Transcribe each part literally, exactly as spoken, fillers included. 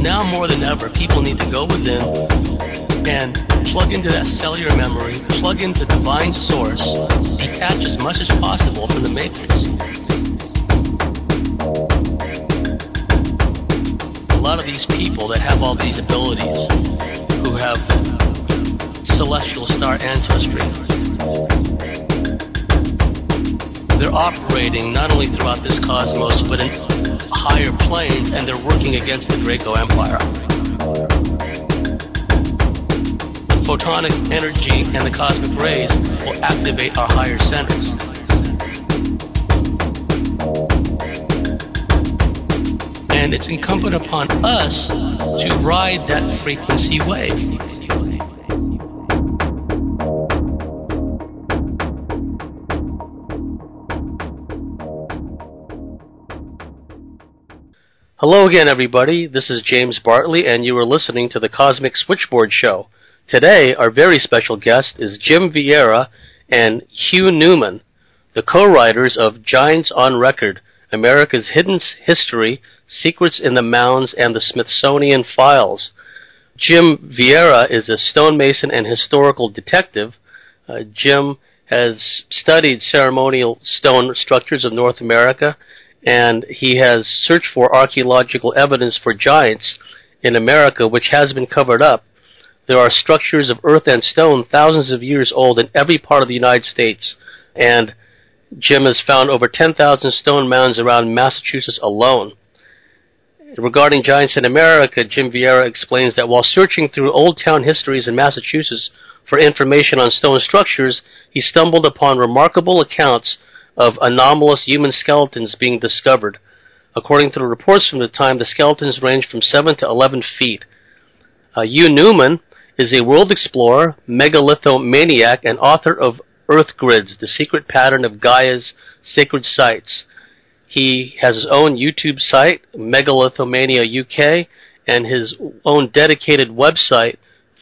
now more than ever, people need to go within and plug into that cellular memory, plug into divine source, detach as much as possible from the matrix. A lot of these people that have all these abilities, who have celestial star ancestry, they're operating not only throughout this cosmos, but in higher planes, and they're working against the Draco Empire. The photonic energy and the cosmic rays will activate our higher centers. And it's incumbent upon us to ride that frequency wave. Hello again, everybody. This is James Bartley, and you are listening to the Cosmic Switchboard Show. Today, our very special guest is Jim Vieira and Hugh Newman, the co-writers of Giants on Record, America's Hidden History, Secrets in the Mounds, and the Smithsonian Files. Jim Vieira is a stonemason and historical detective. Uh, Jim has studied ceremonial stone structures of North America, and he has searched for archaeological evidence for giants in America, which has been covered up. There are structures of earth and stone thousands of years old in every part of the United States, and Jim has found over ten thousand stone mounds around Massachusetts alone. Regarding giants in America, Jim Vieira explains that while searching through old town histories in Massachusetts for information on stone structures, he stumbled upon remarkable accounts of anomalous human skeletons being discovered. According to the reports from the time, the skeletons range from seven to eleven feet. Uh, Hugh Newman is a world explorer, megalithomaniac, and author of Earth Grids, The Secret Pattern of Gaia's Sacred Sites. He has his own YouTube site, Megalithomania U K, and his own dedicated website,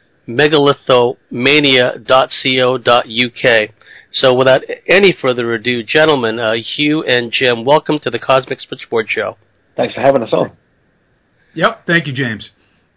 megalithomania dot co dot U K. So without any further ado, gentlemen, uh, Hugh and Jim, welcome to the Cosmic Switchboard Show. Thanks for having us on. Yep, thank you, James.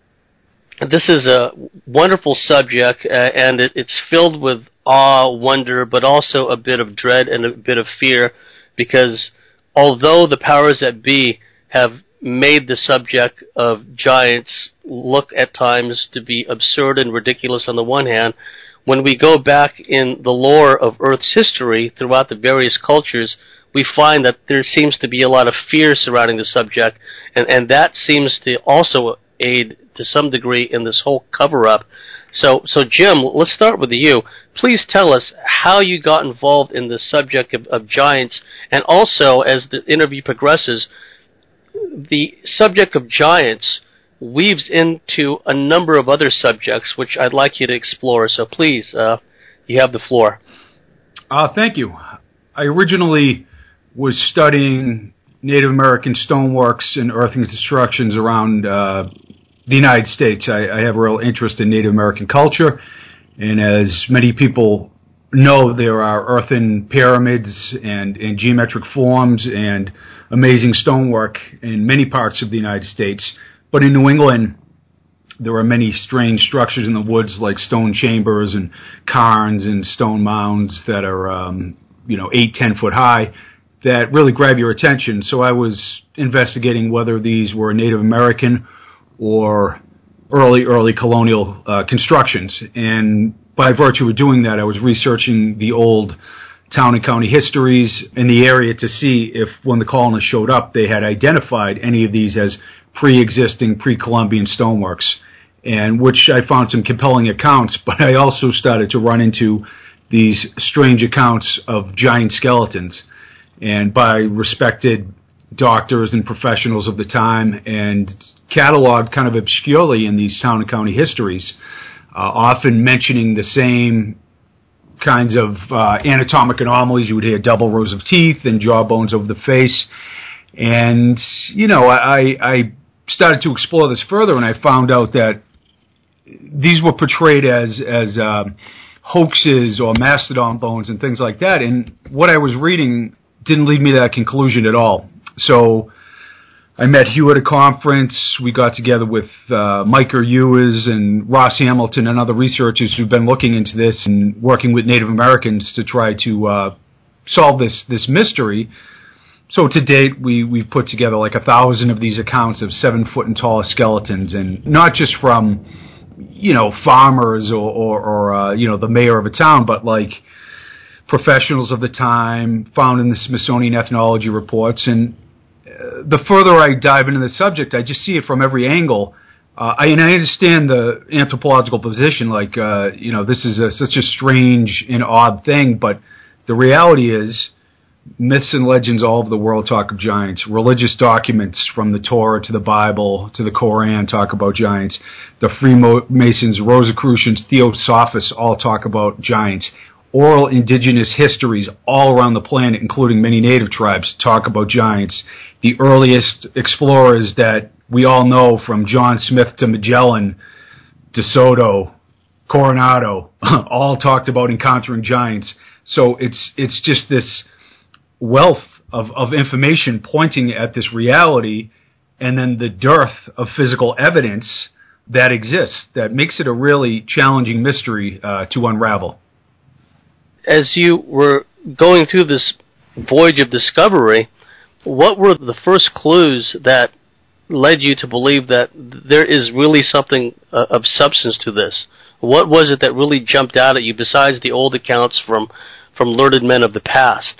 This is a wonderful subject, uh, and it, it's filled with awe, wonder, but also a bit of dread and a bit of fear, because although the powers that be have made the subject of giants look at times to be absurd and ridiculous on the one hand, when we go back in the lore of Earth's history throughout the various cultures, we find that there seems to be a lot of fear surrounding the subject, and, and that seems to also aid to some degree in this whole cover-up. So, so Jim, let's start with you. Please tell us how you got involved in the subject of, of giants, and also, as the interview progresses, the subject of giants weaves into a number of other subjects, which I'd like you to explore. So please, uh, you have the floor. Uh, thank you. I originally was studying Native American stoneworks and earthen constructions around uh, the United States. I, I have a real interest in Native American culture, and as many people know, there are earthen pyramids and, and geometric forms and amazing stonework in many parts of the United States. But in New England, there are many strange structures in the woods, like stone chambers and cairns and stone mounds that are, um, you know, eight, ten foot high, that really grab your attention. So I was investigating whether these were Native American or early, early colonial uh, constructions. And by virtue of doing that, I was researching the old town and county histories in the area to see if, when the colonists showed up, they had identified any of these as pre-existing, pre-Columbian stoneworks, and which I found some compelling accounts, but I also started to run into these strange accounts of giant skeletons, and by respected doctors and professionals of the time, and cataloged kind of obscurely in these town and county histories, uh, often mentioning the same kinds of uh, anatomic anomalies. You would hear double rows of teeth and jawbones over the face. And, you know, I, I started to explore this further, and I found out that these were portrayed as, as uh, hoaxes or mastodon bones and things like that. And what I was reading didn't lead me to that conclusion at all. So I met Hugh at a conference. We got together with uh, Micah Ewers and Ross Hamilton and other researchers who've been looking into this and working with Native Americans to try to uh, solve this this mystery. So to date, we, we've put together like a thousand of these accounts of seven foot and taller skeletons, and not just from, you know, farmers or, or, or uh, you know, the mayor of a town, but like professionals of the time found in the Smithsonian ethnology reports. And uh, the further I dive into the subject, I just see it from every angle. Uh, I, and I understand the anthropological position, like, uh, you know, this is a, such a strange and odd thing, but the reality is, myths and legends all over the world talk of giants. Religious documents from the Torah to the Bible to the Koran talk about giants. The Freemasons, Rosicrucians, Theosophists all talk about giants. Oral indigenous histories all around the planet, including many native tribes, talk about giants. The earliest explorers that we all know, from John Smith to Magellan, De Soto, Coronado, all talked about encountering giants. So it's it's just this wealth of, of information pointing at this reality, and then the dearth of physical evidence that exists that makes it a really challenging mystery uh, to unravel. As you were going through this voyage of discovery, what were the first clues that led you to believe that there is really something uh, of substance to this? What was it that really jumped out at you besides the old accounts from, from learned men of the past?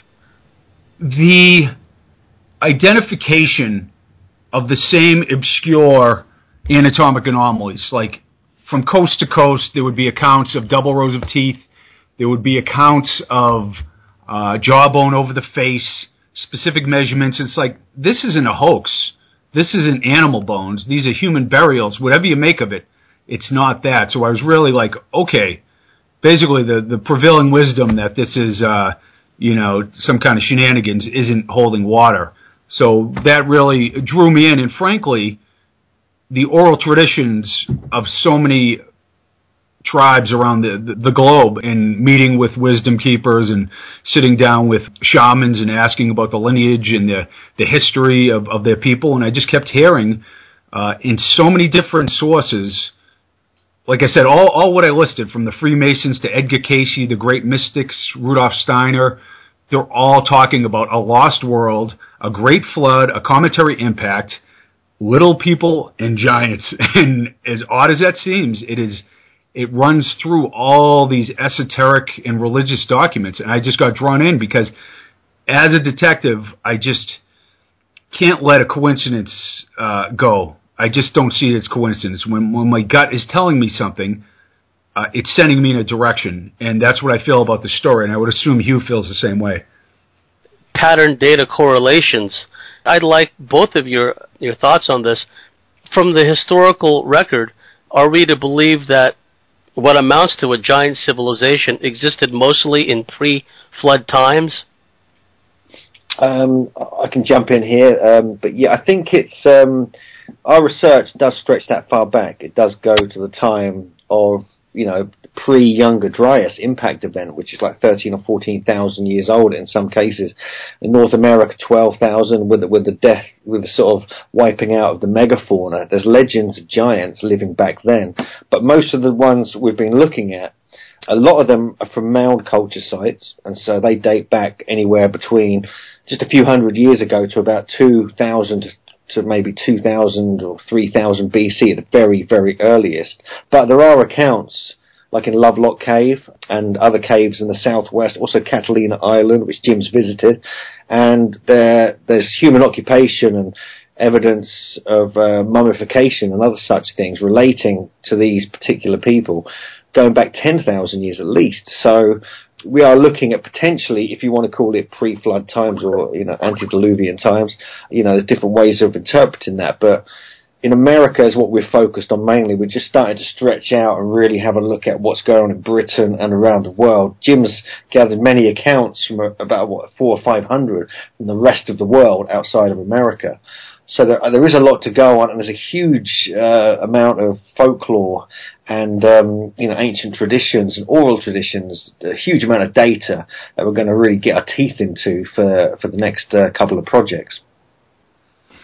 The identification of the same obscure anatomic anomalies, like from coast to coast, there would be accounts of double rows of teeth. There would be accounts of uh, jawbone over the face, specific measurements. It's like, this isn't a hoax. This isn't animal bones. These are human burials. Whatever you make of it, it's not that. So I was really like, okay, basically the, the prevailing wisdom that this is, uh, you know, some kind of shenanigans isn't holding water. So that really drew me in. And frankly, the oral traditions of so many tribes around the, the, the globe, and meeting with wisdom keepers and sitting down with shamans and asking about the lineage and the, the history of, of their people. And I just kept hearing uh, in so many different sources, like I said, all, all what I listed, from the Freemasons to Edgar Cayce, the great mystics, Rudolf Steiner, they're all talking about a lost world, a great flood, a cometary impact, little people, and giants. And as odd as that seems, it is, it runs through all these esoteric and religious documents. And I just got drawn in because as a detective, I just can't let a coincidence uh, go. I just don't see it as coincidence. When, when my gut is telling me something, uh, it's sending me in a direction. And that's what I feel about the story. And I would assume Hugh feels the same way. Pattern data correlations. I'd like both of your, your thoughts on this. From the historical record, are we to believe that what amounts to a giant civilization existed mostly in pre-flood times? Um, I can jump in here, um, but yeah, I think it's um, our research does stretch that far back. It does go to the time of, you know, pre-Younger Dryas impact event, which is like thirteen or fourteen thousand years old in some cases. In North America, twelve thousand, with the, with the death, with the sort of wiping out of the megafauna. There's legends of giants living back then, but most of the ones we've been looking at, a lot of them are from mound culture sites, and so they date back anywhere between just a few hundred years ago to about two thousand to maybe two thousand or three thousand B C at the very, very earliest. But there are accounts, like in Lovelock Cave and other caves in the southwest, also Catalina Island, which Jim's visited, and there there's human occupation and evidence of uh, mummification and other such things relating to these particular people, going back ten thousand years at least. So we are looking at potentially, if you want to call it pre-flood times or, you know, antediluvian times, you know, there's different ways of interpreting that. But in America is what we're focused on mainly. We're just starting to stretch out and really have a look at what's going on in Britain and around the world. Jim's gathered many accounts from about, what, four or five hundred from the rest of the world outside of America. So there, there is a lot to go on, and there's a huge uh, amount of folklore and um, you know, ancient traditions and oral traditions, a huge amount of data that we're going to really get our teeth into for, for the next uh, couple of projects.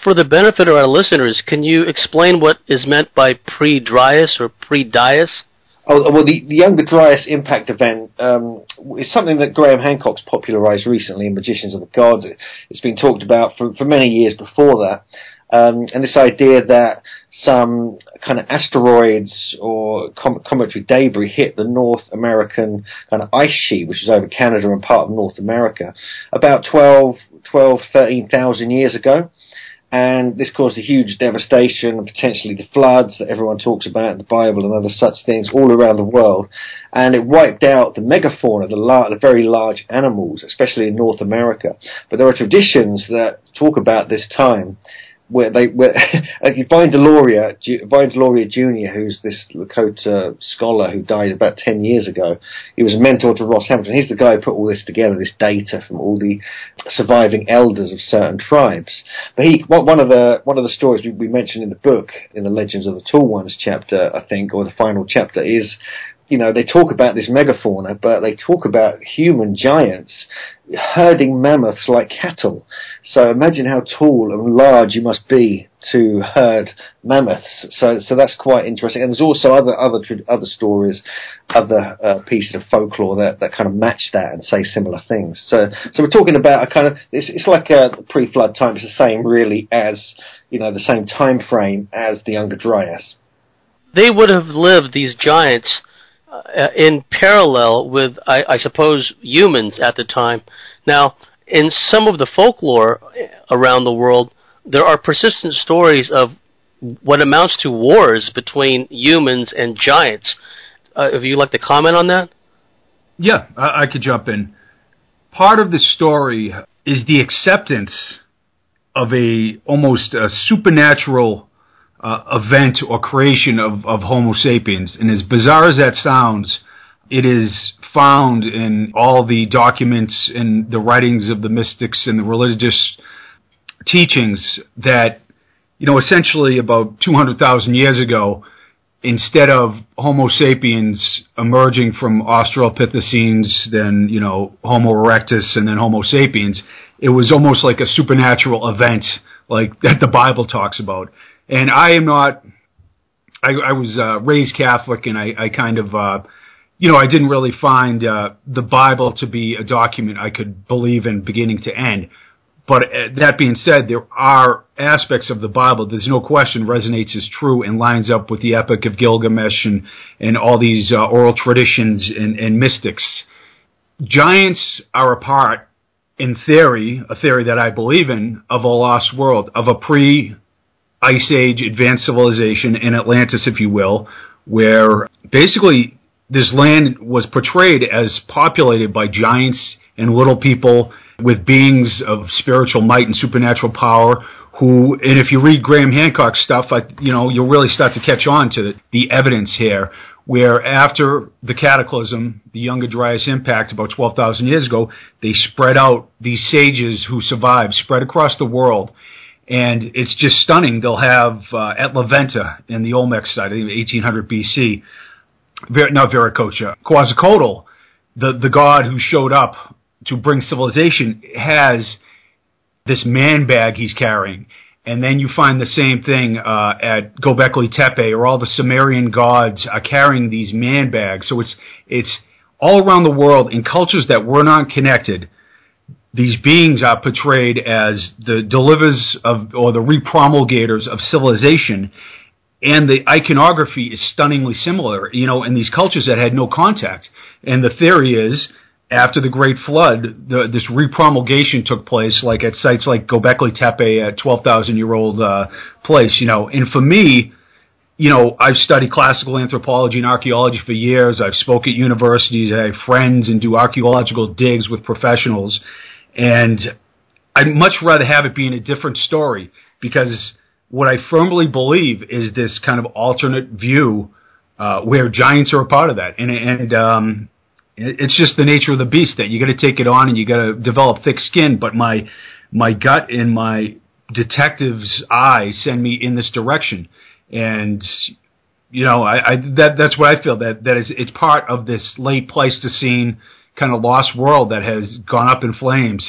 For the benefit of our listeners, can you explain what is meant by pre-Dryas or pre-Dryas? Oh, well, the, the Younger Dryas impact event um, is something that Graham Hancock's popularised recently in Magicians of the Gods. It, it's been talked about for, for many years before that. Um, and this idea that some kind of asteroids or com- cometary debris hit the North American kind of ice sheet, which is over Canada and part of North America, about twelve, thirteen thousand years ago. And this caused a huge devastation and potentially the floods that everyone talks about in the Bible and other such things all around the world. And it wiped out the megafauna, the, lar- the very large animals, especially in North America. But there are traditions that talk about this time where they, where, like Vine Deloria, Vine Deloria Junior, who's this Lakota scholar who died about ten years ago, he was a mentor to Ross Hamilton. He's the guy who put all this together, this data from all the surviving elders of certain tribes. But he, one of the one of the stories we, we mentioned in the book, in the Legends of the Tall Ones chapter, I think, or the final chapter, is, you know, they talk about this megafauna, but they talk about human giants herding mammoths like cattle. So imagine how tall and large you must be to herd mammoths. So, so that's quite interesting. And there's also other other other stories, other uh, pieces of folklore that, that kind of match that and say similar things. So, so we're talking about a kind of it's it's like a pre-flood time. It's the same really as, you know, the same time frame as the Younger Dryas. They would have lived, these giants, Uh, in parallel with, I, I suppose, humans at the time. Now, in some of the folklore around the world, there are persistent stories of what amounts to wars between humans and giants. Uh, if you'd like to comment on that? Yeah, I, I could jump in. Part of the story is the acceptance of a almost a supernatural Uh, event or creation of, of Homo sapiens. And as bizarre as that sounds, it is found in all the documents and the writings of the mystics and the religious teachings that, you know, essentially about two hundred thousand years ago, instead of Homo sapiens emerging from Australopithecines, then, you know, Homo erectus, and then Homo sapiens, it was almost like a supernatural event like that the Bible talks about. And I am not, I, I was uh, raised Catholic, and I, I kind of, uh, you know, I didn't really find uh, the Bible to be a document I could believe in beginning to end. But uh, that being said, there are aspects of the Bible, there's no question, resonates as true and lines up with the Epic of Gilgamesh and, and all these uh, oral traditions and, and mystics. Giants are a part, in theory, a theory that I believe in, of a lost world, of a pre- Ice Age advanced civilization in Atlantis, if you will, where basically this land was portrayed as populated by giants and little people with beings of spiritual might and supernatural power who, and if you read Graham Hancock's stuff, I, you know, you'll really start to catch on to the, the evidence here, where after the cataclysm, the Younger Dryas impact about twelve thousand years ago, they spread out, these sages who survived, spread across the world. And it's just stunning. They'll have uh, at La Venta in the Olmec site, I think eighteen hundred B C, Ver- not Viracocha, Quetzalcoatl, the, the god who showed up to bring civilization, has this man bag he's carrying. And then you find the same thing uh, at Göbekli Tepe, or all the Sumerian gods are carrying these man bags. So it's it's all around the world in cultures that were not connected. These beings are portrayed as the deliverers of, or the repromulgators of civilization, and the iconography is stunningly similar, you know, in these cultures that had no contact. And the theory is, after the Great Flood, the, this repromulgation took place, like at sites like Göbekli Tepe, a twelve thousand year old uh, place, you know. And for me, you know, I've studied classical anthropology and archaeology for years. I've spoke at universities. I have friends and do archaeological digs with professionals. And I'd much rather have it be in a different story, because what I firmly believe is this kind of alternate view uh, where giants are a part of that. And, and um, it's just the nature of the beast that you got to take it on and you got to develop thick skin. But my my gut and my detective's eye send me in this direction. And, you know, I, I that that's what I feel, that, that is, it's part of this late Pleistocene kind of lost world that has gone up in flames.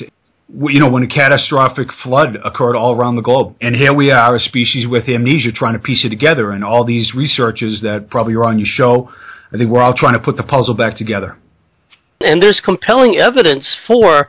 you know, when a catastrophic flood occurred all around the globe. And here we are, a species with amnesia, trying to piece it together. And all these researchers that probably are on your show, I think we're all trying to put the puzzle back together. And there's compelling evidence for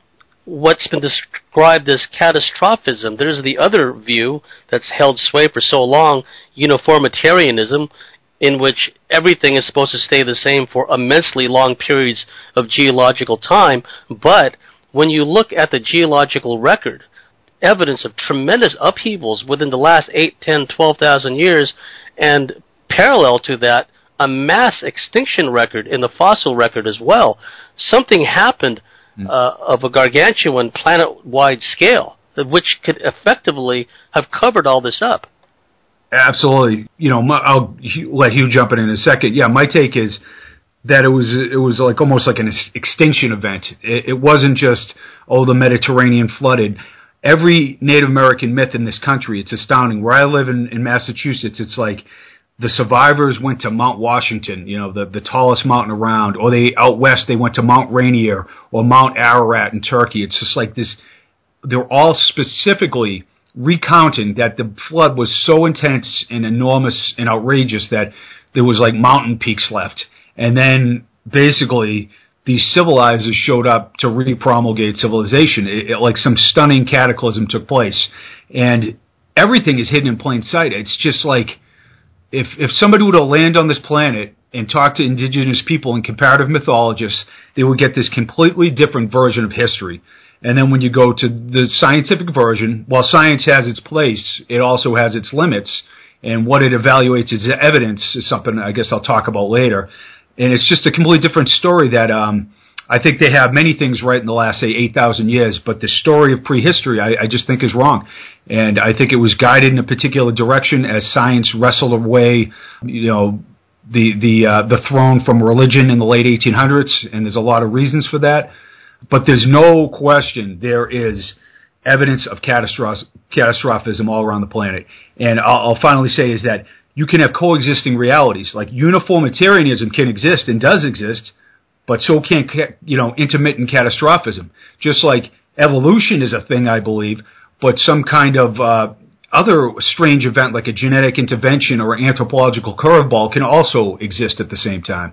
what's been described as catastrophism. There's the other view that's held sway for so long, uniformitarianism, in which everything is supposed to stay the same for immensely long periods of geological time. But when you look at the geological record, evidence of tremendous upheavals within the last eight, ten, twelve thousand years, and parallel to that, a mass extinction record in the fossil record as well. Something happened uh, of a gargantuan planet-wide scale, which could effectively have covered all this up. Absolutely. You know, I'll let Hugh jump in in a second. Yeah, my take is that it was it was like almost like an extinction event. It, it wasn't just, oh, the Mediterranean flooded. Every Native American myth in this country, it's astounding. Where I live in, in Massachusetts, it's like the survivors went to Mount Washington, you know, the, the tallest mountain around, or they out west, they went to Mount Rainier or Mount Ararat in Turkey. It's just like this, they're all specifically recounting that the flood was so intense and enormous and outrageous that there was like mountain peaks left. And then basically these civilizers showed up to re-promulgate civilization. It, it, like some stunning cataclysm took place. And everything is hidden in plain sight. It's just like if if somebody were to land on this planet and talk to indigenous people and comparative mythologists, they would get this completely different version of history. And then when you go to the scientific version, while science has its place, it also has its limits. And what it evaluates as evidence is something I guess I'll talk about later. And it's just a completely different story that um, I think they have many things right in the last, say, eight thousand years. But the story of prehistory, I, I just think is wrong. And I think it was guided in a particular direction as science wrestled away, you know, the, the, uh, the throne from religion in the late eighteen hundreds. And there's a lot of reasons for that. But there's no question there is evidence of catastroph- catastrophism all around the planet. And I'll, I'll finally say is that you can have coexisting realities. Like uniformitarianism can exist and does exist, but so can, you know, intermittent catastrophism. Just like evolution is a thing, I believe, but some kind of uh, other strange event like a genetic intervention or anthropological curveball can also exist at the same time.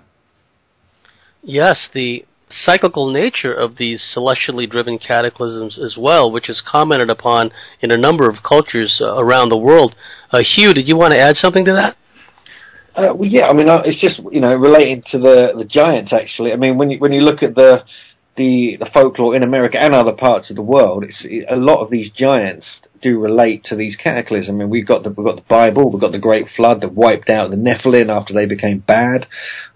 Yes, the cyclical nature of these celestially driven cataclysms as well, which is commented upon in a number of cultures uh, around the world. Uh, Hugh, did you want to add something to that? Uh, well, yeah, I mean, uh, it's just, you know, relating to the, the giants, actually. I mean, when you, when you look at the, the, the folklore in America and other parts of the world, it's, it, a lot of these giants do relate to these cataclysms. I mean, we've got the we've got the Bible, we've got the Great Flood that wiped out the Nephilim after they became bad,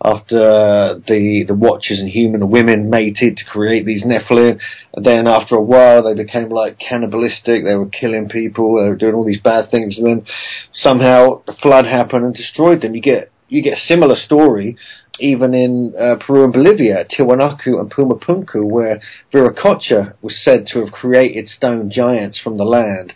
after the the Watchers and human women mated to create these Nephilim, and then after a while they became like cannibalistic. They were killing people, they were doing all these bad things, and then somehow the flood happened and destroyed them. You get you get a similar story even in uh, Peru and Bolivia, Tiwanaku and Pumapunku, where Viracocha was said to have created stone giants from the land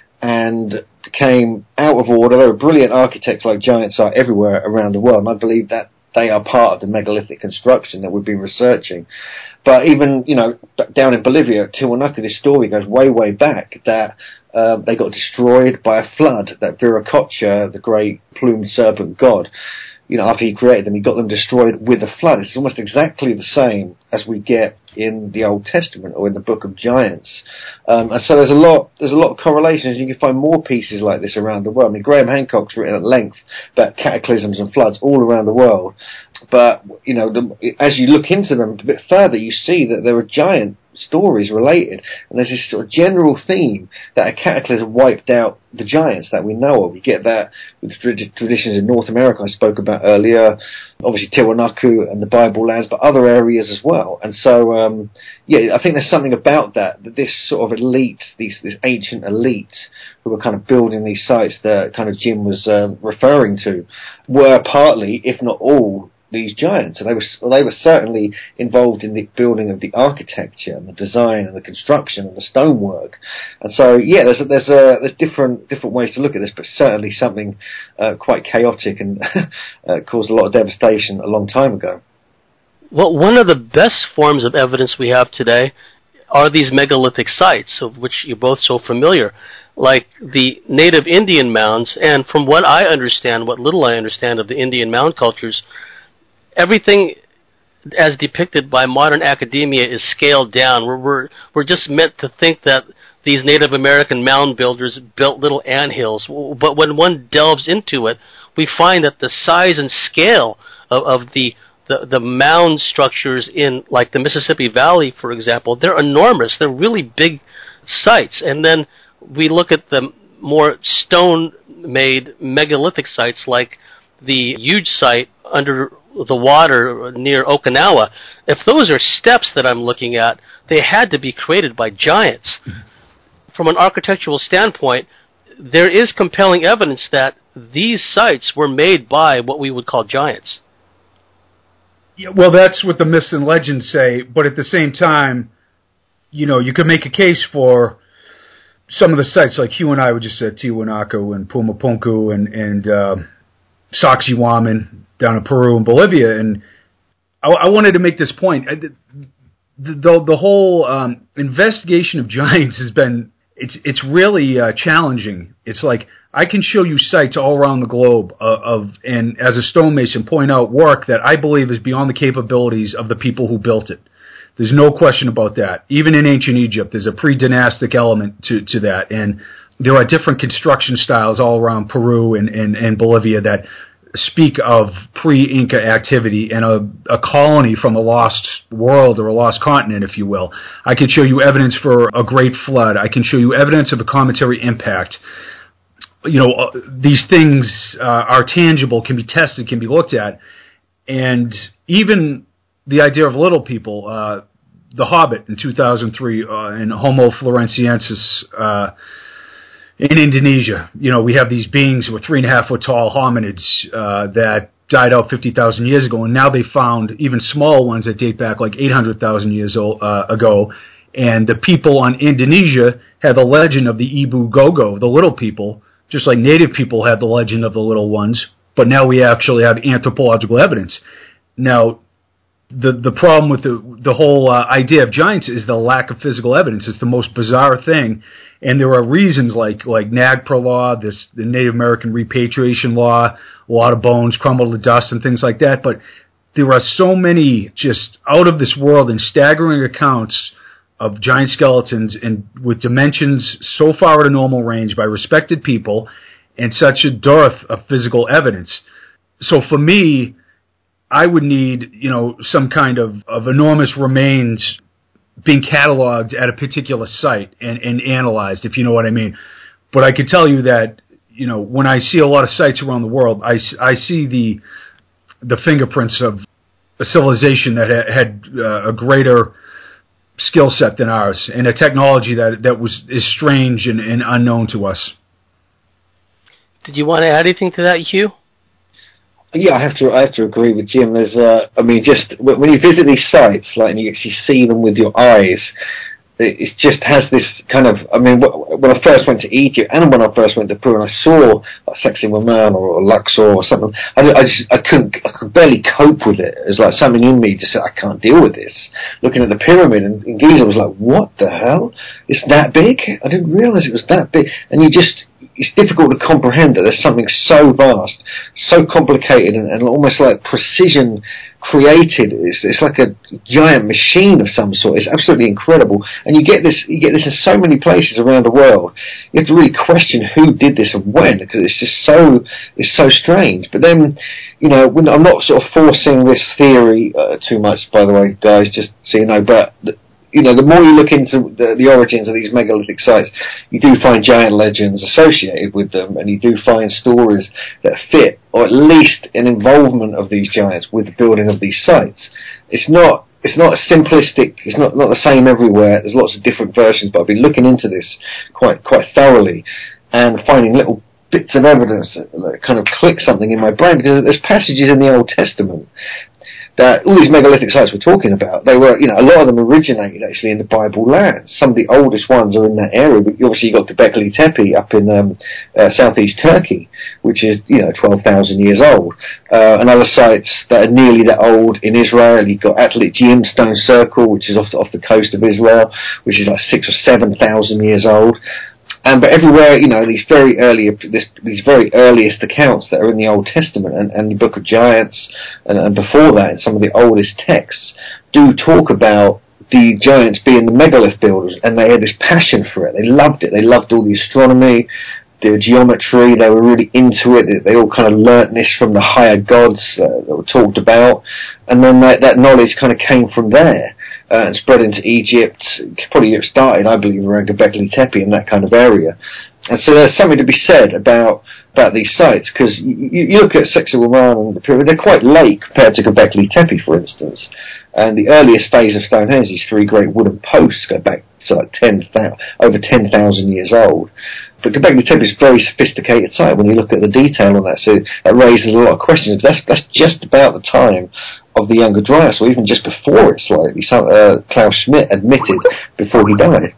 and became out of order. They were brilliant architects like giants are everywhere around the world, and I believe that they are part of the megalithic construction that we've been researching. But even, you know, down in Bolivia, Tiwanaku, this story goes way, way back, that uh, they got destroyed by a flood, that Viracocha, the great plumed serpent god, you know, after he created them, he got them destroyed with a flood. It's almost exactly the same as we get in the Old Testament or in the Book of Giants. Um, and so there's a lot, there's a lot of correlations. You can find more pieces like this around the world. I mean, Graham Hancock's written at length about cataclysms and floods all around the world. But, you know, the, as you look into them a bit further, you see that there are giant stories related, and there's this sort of general theme that a cataclysm wiped out the giants that we know of. You get that with the traditions in North America I spoke about earlier, obviously Tiwanaku and the Bible lands, but other areas as well. And so, um, yeah, I think there's something about that, that this sort of elite, these, this ancient elite who were kind of building these sites that kind of Jim was um, referring to, were partly, if not all, these giants, and they were they were certainly involved in the building of the architecture and the design and the construction and the stonework. And so, yeah, there's a, there's a, there's different different ways to look at this, but certainly something uh, quite chaotic and uh, caused a lot of devastation a long time ago. Well, one of the best forms of evidence we have today are these megalithic sites, of which you're both so familiar, like the native Indian mounds. And from what I understand, what little I understand of the Indian mound cultures, everything as depicted by modern academia is scaled down. We're, we're, we're just meant to think that these Native American mound builders built little anthills. But when one delves into it, we find that the size and scale of, of the, the, the mound structures in, like the Mississippi Valley, for example, they're enormous. They're really big sites. And then we look at the more stone-made megalithic sites like the huge site under the water near Okinawa. If those are steps that I'm looking at, they had to be created by giants. From an architectural standpoint, there is compelling evidence that these sites were made by what we would call giants. Yeah, well, that's what the myths and legends say, but at the same time, you know, you could make a case for some of the sites, like Hugh and I were just at Tiwanaku and Pumapunku and, and uh, Sacsayhuaman down in Peru and Bolivia, and I, I wanted to make this point. I, the, the, the whole um, investigation of giants has been, it's it's really uh, challenging. It's like, I can show you sites all around the globe of, of, and as a stonemason, point out work that I believe is beyond the capabilities of the people who built it. There's no question about that. Even in ancient Egypt, there's a pre-dynastic element to, to that, and there are different construction styles all around Peru and, and, and Bolivia that speak of pre-Inca activity and a, a colony from a lost world or a lost continent, if you will. I can show you evidence for a great flood. I can show you evidence of a cometary impact. You know, uh, these things uh, are tangible, can be tested, can be looked at, and even the idea of little people, uh, The Hobbit in two thousand three, uh, and Homo floresiensis, uh, in Indonesia. You know, we have these beings who are three and a half foot tall hominids uh, that died out fifty thousand years ago, and now they found even small ones that date back like eight hundred thousand years old, uh, ago. And the people on Indonesia had the legend of the Ibu Gogo, the little people, just like native people had the legend of the little ones, but now we actually have anthropological evidence. Now, the the problem with the the whole uh, idea of giants is the lack of physical evidence. It's the most bizarre thing. And there are reasons like like NAGPRA law, this the Native American repatriation law, a lot of bones crumble to dust and things like that. But there are so many just out of this world and staggering accounts of giant skeletons and with dimensions so far at a normal range by respected people, and such a dearth of physical evidence. So for me, I would need, you know, some kind of, of enormous remains being cataloged at a particular site and, and analyzed, if you know what I mean. But I could tell you that, you know, when I see a lot of sites around the world, I, I see the the fingerprints of a civilization that ha- had uh, a greater skill set than ours, and a technology that that was is strange and, and unknown to us. Did you want to add anything to that, Hugh? Yeah, I have to. I have to agree with Jim. There's, uh, I mean, just when you visit these sites, like, and you actually see them with your eyes, it just has this kind of. I mean, when I first went to Egypt, and when I first went to Peru, and I saw like Sacsayhuaman or, or Luxor or something, I, I just, I couldn't, I could barely cope with it. It was like something in me just said, I can't deal with this. Looking at the pyramid, and, and Giza was like, what the hell? It's that big? I didn't realize it was that big. And you just. It's difficult to comprehend that there's something so vast, so complicated, and, and almost like precision created. It's, it's like a giant machine of some sort. It's absolutely incredible, and you get this. You get this in so many places around the world. You have to really question who did this and when, because it's just so it's so strange. But then, you know, when, I'm not sort of forcing this theory uh, too much, by the way, guys, just so you know, but. You know, the more you look into the, the origins of these megalithic sites, you do find giant legends associated with them, and you do find stories that fit, or at least an involvement of these giants with the building of these sites. It's not it's not simplistic. It's not, not the same everywhere. There's lots of different versions, but I've been looking into this quite quite thoroughly and finding little bits of evidence that kind of click something in my brain, because there's passages in the Old Testament that all these megalithic sites we're talking about, they were, you know, a lot of them originated actually in the Bible lands. Some of the oldest ones are in that area. But obviously, you've got Göbekli Tepe up in um, uh, southeast Turkey, which is, you know, twelve thousand years old. Uh, and other sites that are nearly that old in Israel. You've got Atlit-Jim Stone Circle, which is off the, off the coast of Israel, which is like six or seven thousand years old. And but everywhere, you know, these very early, this, these very earliest accounts that are in the Old Testament and, and the Book of Giants, and, and before that, in some of the oldest texts, do talk about the giants being the megalith builders, and they had this passion for it. They loved it. They loved all the astronomy, the geometry. They were really into it. They all kind of learnt this from the higher gods uh, that were talked about, and then that, that knowledge kind of came from there. Uh, and spread into Egypt. Probably it started, I believe, around Göbekli Tepe in that kind of area. And so there's something to be said about about these sites, because you, you look at Sacsayhuaman and the pyramid, they're quite late compared to Göbekli Tepe, for instance. And the earliest phase of Stonehenge, these three great wooden posts, go back to like ten, over ten thousand years old. But Göbekli Tepe is a very sophisticated site when you look at the detail on that, so that raises a lot of questions. That's, that's just about the time of the Younger Dryas, or even just before it slightly. So, uh, Klaus Schmidt admitted before he died.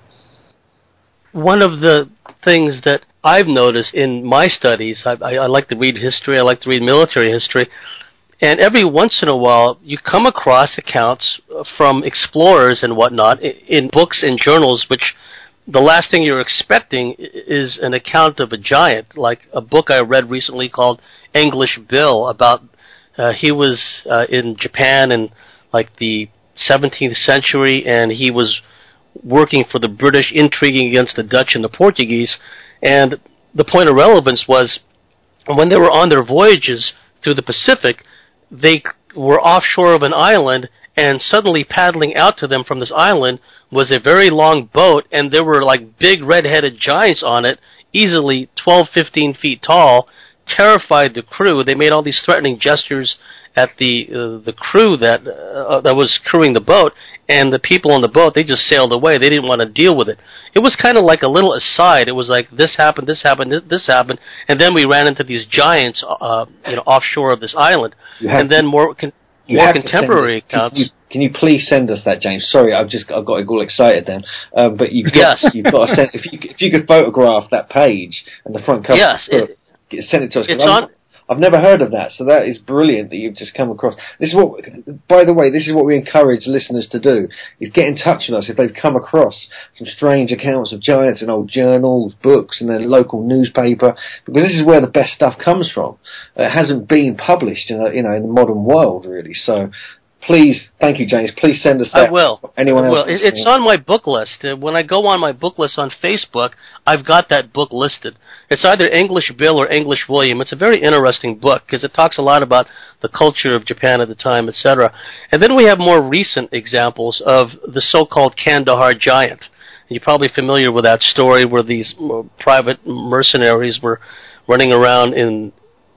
One of the things that I've noticed in my studies, I, I, I like to read history, I like to read military history, and every once in a while you come across accounts from explorers and whatnot in, in books and journals, which the last thing you're expecting is an account of a giant, like a book I read recently called English Bill, about Uh, he was uh, in Japan in like the seventeenth century, and he was working for the British, intriguing against the Dutch and the Portuguese. And the point of relevance was when they were on their voyages through the Pacific, they were offshore of an island, and suddenly paddling out to them from this island was a very long boat, and there were like big red-headed giants on it, easily twelve, fifteen feet tall, terrified the crew. They made all these threatening gestures at the uh, the crew that uh, that was crewing the boat, and the people on the boat, they just sailed away. They didn't want to deal with it. It was kind of like a little aside. It was like, this happened, this happened, this happened, and then we ran into these giants, uh, you know, offshore of this island. And then more con- more contemporary accounts. Can you, can you please send us that, James? Sorry, I've just I've got all excited then. Uh, but you've got, yes. you've got to send, if you if you could photograph that page and the front cover. Yes. It, Send it to us. It's on. I've never heard of that, so that is brilliant that you've just come across. This is what, by the way, this is what we encourage listeners to do: is get in touch with us if they've come across some strange accounts of giants in old journals, books, and their local newspaper, because this is where the best stuff comes from. It hasn't been published in a, you know in the modern world really. So please, thank you, James. Please send us that. I will. Anyone else? Well, it's on my book list. When I go on my book list on Facebook, I've got that book listed. It's either English Bill or English William. It's a very interesting book because it talks a lot about the culture of Japan at the time, et cetera. And then we have more recent examples of the so-called Kandahar giant. You're probably familiar with that story where these private mercenaries were running around in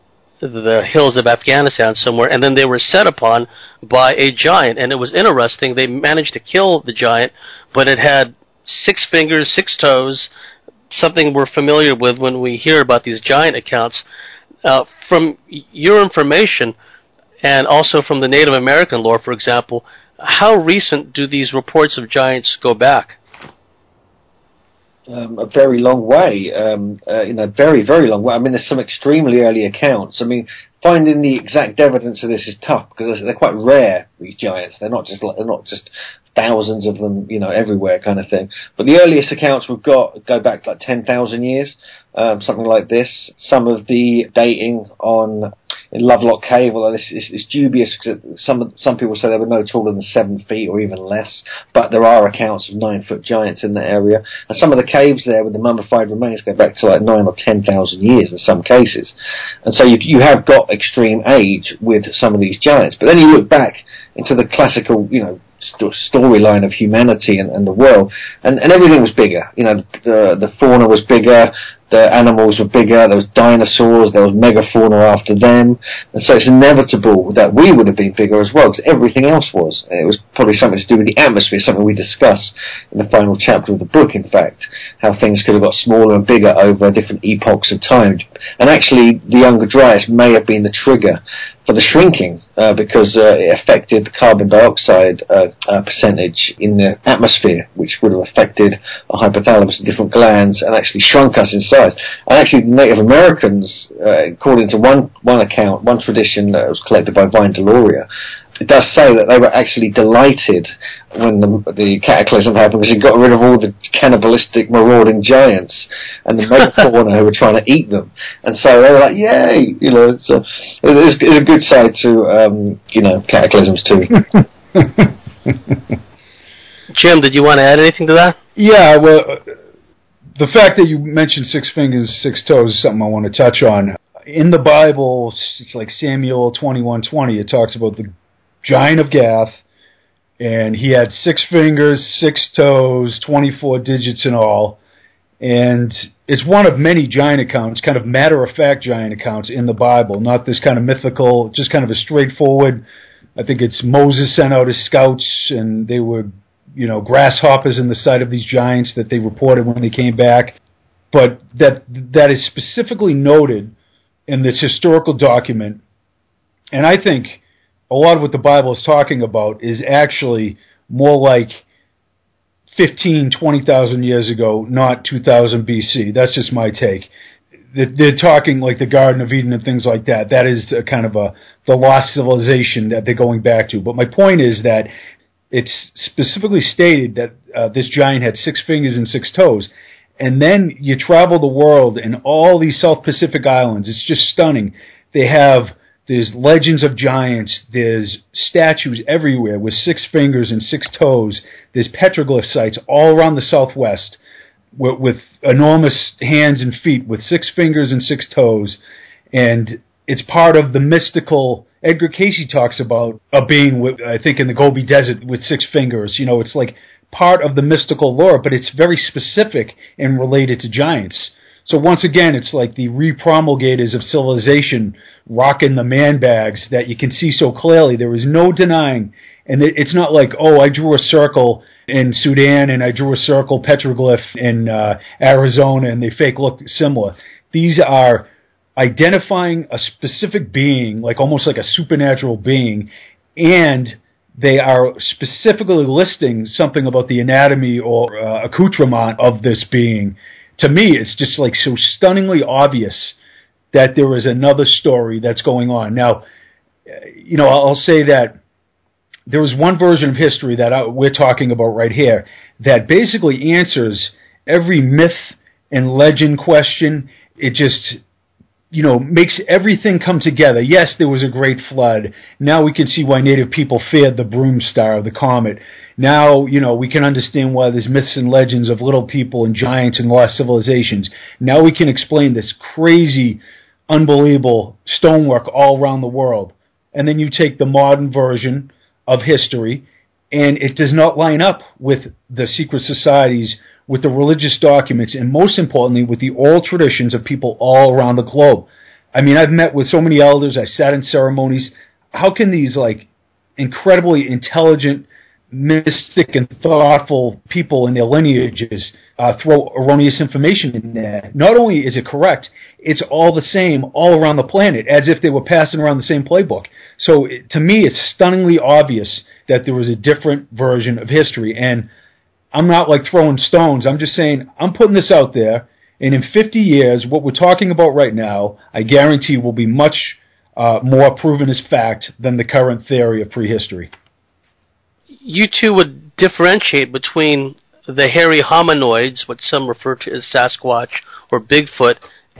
the hills of Afghanistan somewhere, and then they were set upon by a giant. And it was interesting. They managed to kill the giant, but it had six fingers, six toes, something we're familiar with when we hear about these giant accounts. Uh, from your information, and also from the Native American lore, for example, how recent do these reports of giants go back? Um, a very long way, um, uh, you know, very, very long way. I mean, there's some extremely early accounts. I mean, finding the exact evidence of this is tough because they're quite rare. These giants, they're not just like, they're not just thousands of them, you know, everywhere kind of thing. But the earliest accounts we've got go back like ten thousand years, um, something like this. Some of the dating on in Lovelock Cave, although this is, is dubious because some some people say they were no taller than seven feet or even less. But there are accounts of nine foot giants in that area, and some of the caves there with the mummified remains go back to like nine or ten thousand years in some cases. And so you you have got extreme age with some of these giants. But then you look back into the classical, you know, st- storyline of humanity and, and the world, and, and everything was bigger. You know, the the fauna was bigger. the animals were bigger, there was dinosaurs, there was megafauna after them, and so it's inevitable that we would have been bigger as well, because everything else was. And it was probably something to do with the atmosphere, something we discuss in the final chapter of the book, in fact, how things could have got smaller and bigger over different epochs of time. And actually, the Younger Dryas may have been the trigger for the shrinking, uh, because uh, it affected the carbon dioxide uh, uh, percentage in the atmosphere, which would have affected our hypothalamus and different glands and actually shrunk us in size. And actually the Native Americans, uh, according to one, one account, one tradition that was collected by Vine Deloria, it does say that they were actually delighted when the, the cataclysm happened, because it got rid of all the cannibalistic, marauding giants and the megafauna who were trying to eat them. And so they were like, yay! You know, it's a, it's, it's a good side to, um, you know, cataclysms too. Jim, did you want to add anything to that? Yeah, well, the fact that you mentioned six fingers, six toes is something I want to touch on. In the Bible, it's like Samuel twenty-one twenty, it talks about the giant of Gath, and he had six fingers, six toes, twenty-four digits in all, and it's one of many giant accounts, kind of matter-of-fact giant accounts in the Bible, not this kind of mythical, just kind of a straightforward, I think it's Moses sent out his scouts, and they were, you know, grasshoppers in the sight of these giants that they reported when they came back, but that that is specifically noted in this historical document, and I think a lot of what the Bible is talking about is actually more like fifteen, twenty thousand years ago, not two thousand B C. That's just my take. They're talking like the Garden of Eden and things like that. That is a kind of a the lost civilization that they're going back to. But my point is that it's specifically stated that uh, this giant had six fingers and six toes. And then you travel the world and all these South Pacific islands. It's just stunning. They have There's legends of giants. There's statues everywhere with six fingers and six toes. There's petroglyph sites all around the Southwest with, with enormous hands and feet with six fingers and six toes. And it's part of the mystical... Edgar Cayce talks about a being, with, I think, in the Gobi Desert with six fingers. You know, it's like part of the mystical lore, but it's very specific and related to giants. So once again, it's like the repromulgators of civilization rocking the man bags that you can see so clearly. There is no denying. And it's not like, oh, I drew a circle in Sudan and I drew a circle petroglyph in uh, Arizona and they fake look similar. These are identifying a specific being, like almost like a supernatural being, and they are specifically listing something about the anatomy or uh, accoutrement of this being. To me, it's just like so stunningly obvious that there is another story that's going on. Now, you know, I'll say that there was one version of history that I, we're talking about right here that basically answers every myth and legend question. It just, you know, makes everything come together. Yes, there was a great flood. Now we can see why native people feared the broom star, the comet. Now, you know, we can understand why there's myths and legends of little people and giants and lost civilizations. Now we can explain this crazy, unbelievable stonework all around the world. And then you take the modern version of history, and it does not line up with the secret societies, with the religious documents, and most importantly, with the oral traditions of people all around the globe. I mean, I've met with so many elders, I sat in ceremonies. How can these, like, incredibly intelligent, mystic, and thoughtful people in their lineages uh, throw erroneous information in there? Not only is it correct, it's all the same all around the planet, as if they were passing around the same playbook. So, to me, it's stunningly obvious that there was a different version of history, and I'm not like throwing stones. I'm just saying I'm putting this out there, and in fifty years, what we're talking about right now, I guarantee will be much uh, more proven as fact than the current theory of prehistory. You two would differentiate between the hairy hominoids, what some refer to as Sasquatch or Bigfoot,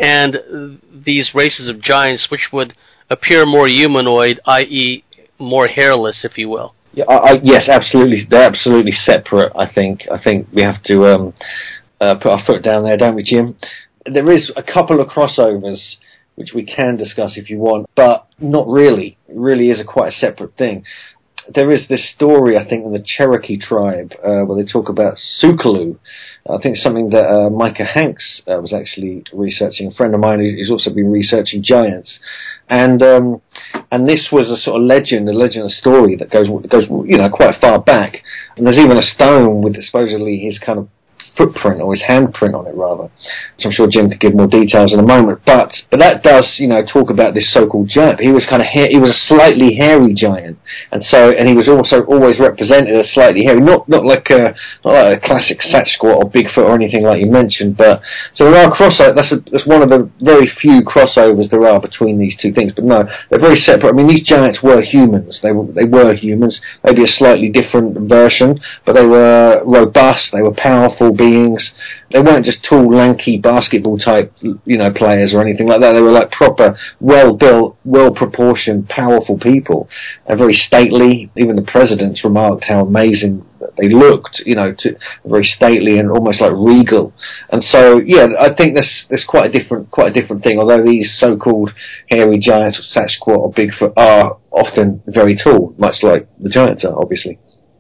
and these races of giants which would appear more humanoid, that is more hairless, if you will. Yeah, I, I, yes, absolutely. They're absolutely separate, I think. I think we have to um, uh, put our foot down there, don't we, Jim? There is a couple of crossovers which we can discuss if you want, but not really. It really is a quite a separate thing. there is this story, I think, in the Cherokee tribe uh, where they talk about Sukalu. I think it's something that uh, Micah Hanks uh, was actually researching. A friend of mine who's, who's also been researching giants, and um, and this was a sort of legend, a legend, a story that goes goes you know quite far back. And there's even a stone with supposedly his kind of footprint, or his handprint on it rather, which I'm sure Jim could give more details in a moment. But but that does, you know, talk about this so-called giant. He was kind of ha- he was a slightly hairy giant, and so and he was also always represented as slightly hairy, not not like a not like a classic Sasquatch or Bigfoot or anything like you mentioned. But so there are crossovers. That's a, that's one of the very few crossovers there are between these two things. But no, they're very separate. I mean, these giants were humans. They were they were humans. Maybe a slightly different version, but they were robust. They were powerful beings. They weren't just tall, lanky basketball type, you know, players or anything like that. They were like proper, well-built, well-proportioned, powerful people, and very stately. Even the presidents remarked how amazing they looked, you know, to, very stately and almost like regal. And so, yeah, I think that's that's quite a different, quite a different thing. Although these so-called hairy giants, or Sasquatch or Bigfoot, are often very tall, much like the giants are, obviously.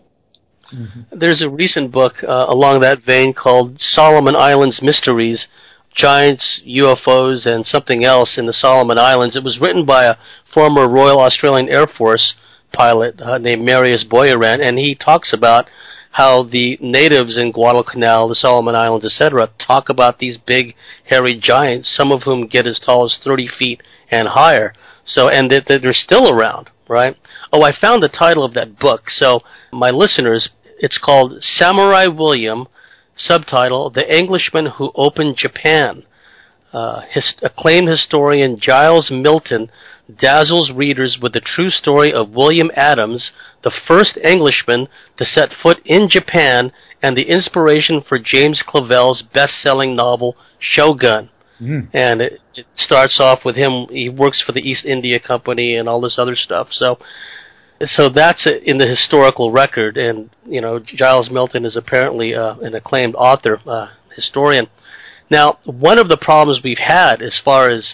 Mm-hmm. There's a recent book uh, along that vein called Solomon Islands Mysteries, Giants, U F Os, and something else in the Solomon Islands. It was written by a former Royal Australian Air Force pilot uh, named Marius Boyaran, and he talks about how the natives in Guadalcanal, the Solomon Islands, et cetera, talk about these big, hairy giants, some of whom get as tall as thirty feet and higher. So, and that, that they're still around, right? Oh, I found the title of that book. So, my listeners, it's called Samurai William, subtitle, The Englishman Who Opened Japan. Uh, his, acclaimed historian Giles Milton dazzles readers with the true story of William Adams, the first Englishman to set foot in Japan, and the inspiration for James Clavell's best-selling novel, Shogun. Mm. And it, it starts off with him, he works for the East India Company and all this other stuff. So So that's in the historical record, and you know Giles Milton is apparently uh, an acclaimed author, uh, historian. Now, one of the problems we've had as far as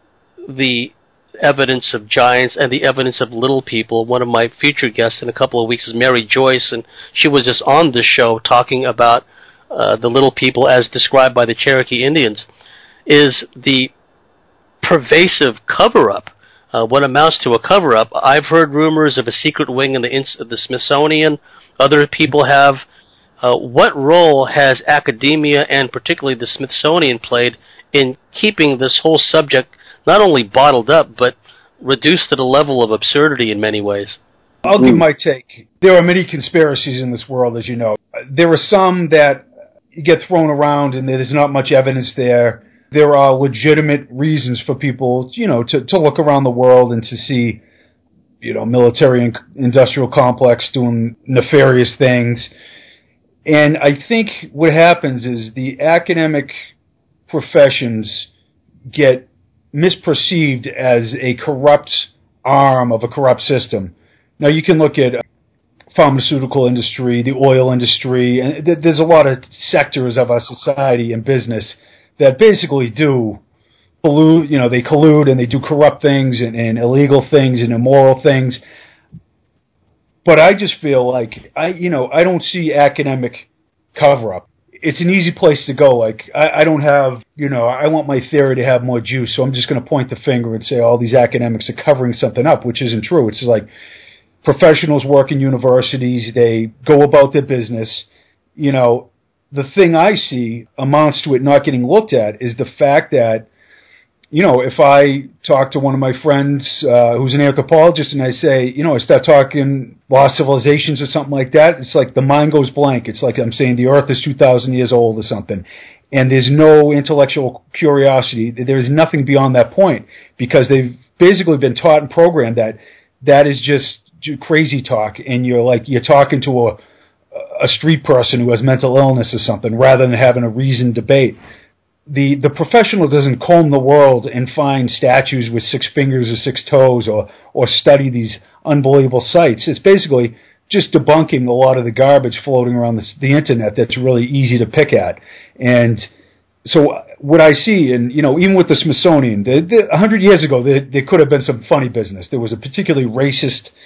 the evidence of giants and the evidence of little people, one of my featured guests in a couple of weeks is Mary Joyce, and she was just on the show talking about uh, the little people as described by the Cherokee Indians, is the pervasive cover-up. Uh, what amounts to a cover-up. I've heard rumors of a secret wing in the, ins- the Smithsonian. Other people have. Uh, what role has academia, and particularly the Smithsonian, played in keeping this whole subject not only bottled up, but reduced to the level of absurdity in many ways? I'll give my take. There are many conspiracies in this world, as you know. There are some that get thrown around and there's not much evidence there. There are legitimate reasons for people, you know, to, to look around the world and to see, you know, military and industrial complex doing nefarious things. And I think what happens is the academic professions get misperceived as a corrupt arm of a corrupt system. Now, you can look at pharmaceutical industry, the oil industry, and there's a lot of sectors of our society and business that basically do collude, you know, they collude and they do corrupt things and, and illegal things and immoral things. But I just feel like, I, you know, I don't see academic cover-up. It's an easy place to go. Like, I, I don't have, you know, I want my theory to have more juice, so I'm just going to point the finger and say all these academics are covering something up, which isn't true. It's like professionals work in universities, they go about their business, you know. The thing I see amounts to it not getting looked at is the fact that, you know, if I talk to one of my friends uh, who's an anthropologist and I say, you know, I start talking lost civilizations or something like that, it's like the mind goes blank. It's like I'm saying the Earth is two thousand years old or something. And there's no intellectual curiosity. There's nothing beyond that point because they've basically been taught and programmed that that is just crazy talk. And you're like, you're talking to a a street person who has mental illness or something, rather than having a reasoned debate. The the professional doesn't comb the world and find statues with six fingers or six toes or, or study these unbelievable sites. It's basically just debunking a lot of the garbage floating around the, the internet that's really easy to pick at. And so what I see, and you know, even with the Smithsonian, a hundred years ago, there, there could have been some funny business. There was a particularly racist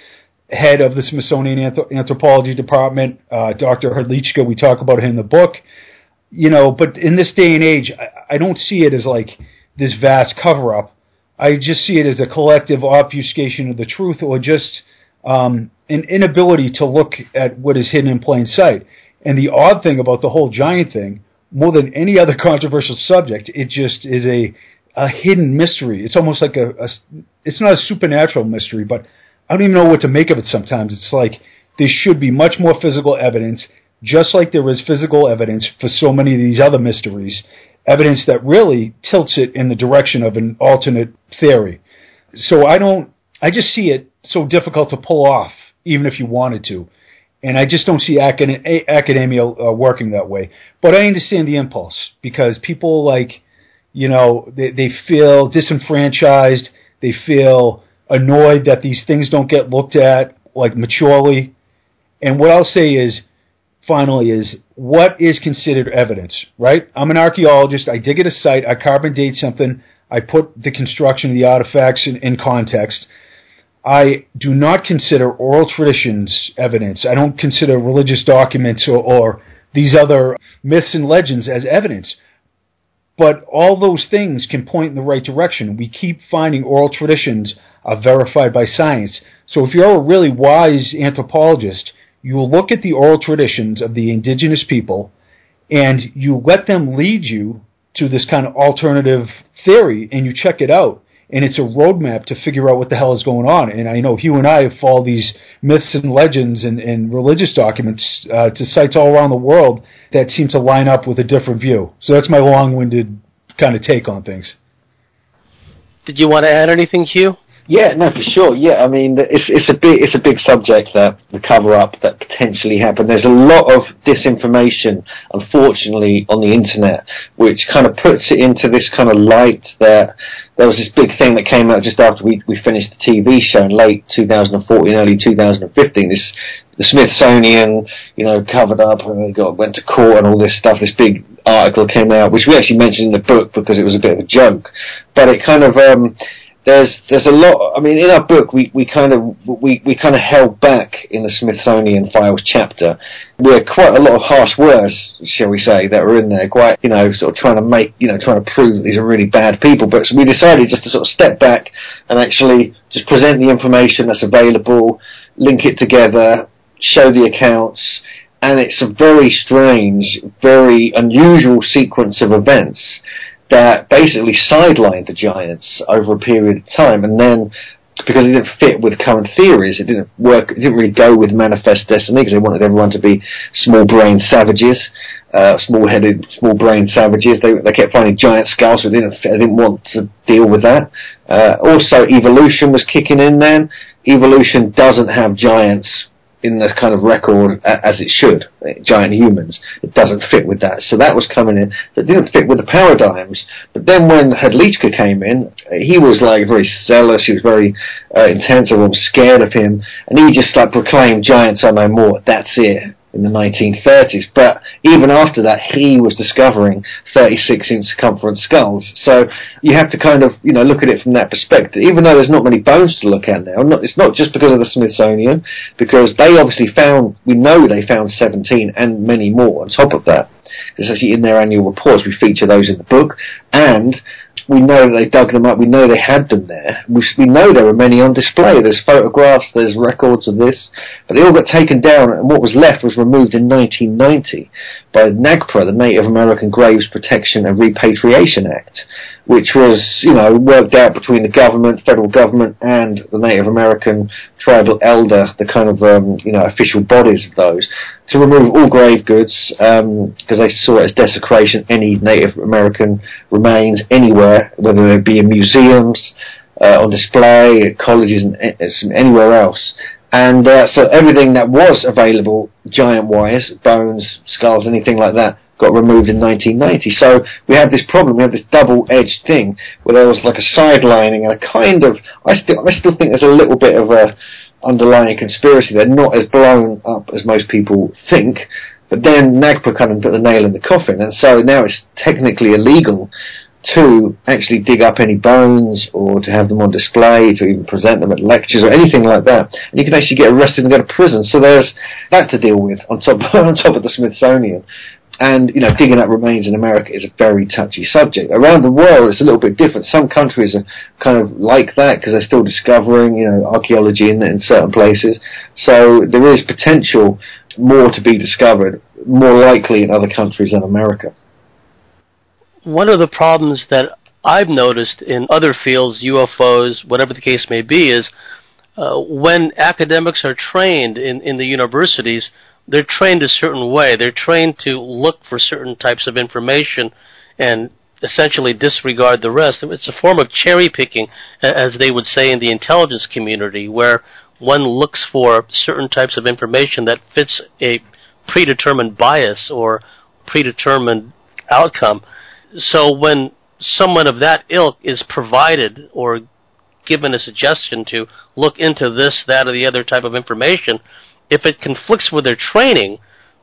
head of the Smithsonian Anth- Anthropology Department, uh, Doctor Hrdlicka. We talk about him in the book. You know, but in this day and age, I, I don't see it as like this vast cover-up. I just see it as a collective obfuscation of the truth, or just um, an inability to look at what is hidden in plain sight. And the odd thing about the whole giant thing, more than any other controversial subject, it just is a a hidden mystery. It's almost like a, a it's not a supernatural mystery, but I don't even know what to make of it sometimes. It's like there should be much more physical evidence, just like there is physical evidence for so many of these other mysteries, evidence that really tilts it in the direction of an alternate theory. So I don't, I just see it so difficult to pull off, even if you wanted to. And I just don't see acad- academia uh, working that way. But I understand the impulse, because people like, you know, they, they feel disenfranchised, they feel annoyed that these things don't get looked at, like, maturely. And what I'll say is, finally, is what is considered evidence, right? I'm an archaeologist. I dig at a site. I carbon date something. I put the construction of the artifacts in, in context. I do not consider oral traditions evidence. I don't consider religious documents or, or these other myths and legends as evidence. But all those things can point in the right direction. We keep finding oral traditions are verified by science. So if you're a really wise anthropologist, you will look at the oral traditions of the indigenous people, and you let them lead you to this kind of alternative theory, and you check it out. And it's a roadmap to figure out what the hell is going on. And I know Hugh and I have followed these myths and legends and, and religious documents uh, to sites all around the world that seem to line up with a different view. So that's my long-winded kind of take on things. Did you want to add anything, Hugh? Yeah, no, for sure. Yeah, I mean, it's it's a big it's a big subject, that the cover up that potentially happened. There's a lot of disinformation, unfortunately, on the internet, which kind of puts it into this kind of light that there was this big thing that came out just after we we finished the T V show in late two thousand fourteen, early two thousand fifteen. This the Smithsonian, you know, covered up and they got went to court and all this stuff. This big article came out, which we actually mentioned in the book because it was a bit of a joke, but it kind of um. There's there's a lot. I mean, in our book, we, we kind of we, we kind of held back in the Smithsonian Files chapter. We're quite a lot of harsh words, shall we say, that are in there. Quite, you know, sort of trying to make, you know, trying to prove that these are really bad people. But so we decided just to sort of step back and actually just present the information that's available, link it together, show the accounts, and it's a very strange, very unusual sequence of events that basically sidelined the Giants over a period of time, and then because it didn't fit with current theories, it didn't work. It didn't really go with Manifest Destiny because they wanted everyone to be small-brained savages, uh, small-headed, small-brained savages. They they kept finding giant skulls, so they didn't they didn't want to deal with that. Uh, also, evolution was kicking in then. Evolution doesn't have giants in the kind of record as it should, giant humans. It doesn't fit with that. So that was coming in. That didn't fit with the paradigms. But then when Hrdlicka came in, he was like very zealous. He was very uh, intense. Everyone was scared of him. And he just like proclaimed giants are no more. That's it. In the nineteen thirties, but even after that, he was discovering thirty-six inch circumference skulls. So you have to kind of, you know, look at it from that perspective. Even though there's not many bones to look at now, not, it's not just because of the Smithsonian, because they obviously found, we know they found seventeen and many more on top of that. It's actually in their annual reports. We feature those in the book, and we know that they dug them up. We know they had them there. We, we know there were many on display. There's photographs, there's records of this, but they all got taken down, and what was left was removed in nineteen ninety by NAGPRA, the Native American Graves Protection and Repatriation Act, which was, you know, worked out between the government, federal government, and the Native American tribal elder, the kind of, um, you know, official bodies of those, to remove all grave goods, um, because they saw it as desecration, any Native American remains anywhere, whether they be in museums, uh, on display, at colleges, and anywhere else. And uh, so everything that was available, giant-wise, bones, skulls, anything like that, got removed in nineteen ninety. So we had this problem, we had this double-edged thing, where there was like a sidelining and a kind of, I still, I still think there's a little bit of a underlying conspiracy there, not as blown up as most people think, but then NAGPRA kind of put the nail in the coffin, and so now it's technically illegal to actually dig up any bones or to have them on display, to even present them at lectures or anything like that. And you can actually get arrested and go to prison. So there's that to deal with on top on top of the Smithsonian. And, you know, digging up remains in America is a very touchy subject. Around the world, it's a little bit different. Some countries are kind of like that because they're still discovering, you know, archaeology in, in certain places. So there is potential more to be discovered, more likely in other countries than America. One of the problems that I've noticed in other fields, U F Os, whatever the case may be, is uh, when academics are trained in, in the universities, they're trained a certain way. They're trained to look for certain types of information and essentially disregard the rest. It's a form of cherry picking, as they would say in the intelligence community, where one looks for certain types of information that fits a predetermined bias or predetermined outcome. So when someone of that ilk is provided or given a suggestion to look into this, that, or the other type of information, if it conflicts with their training,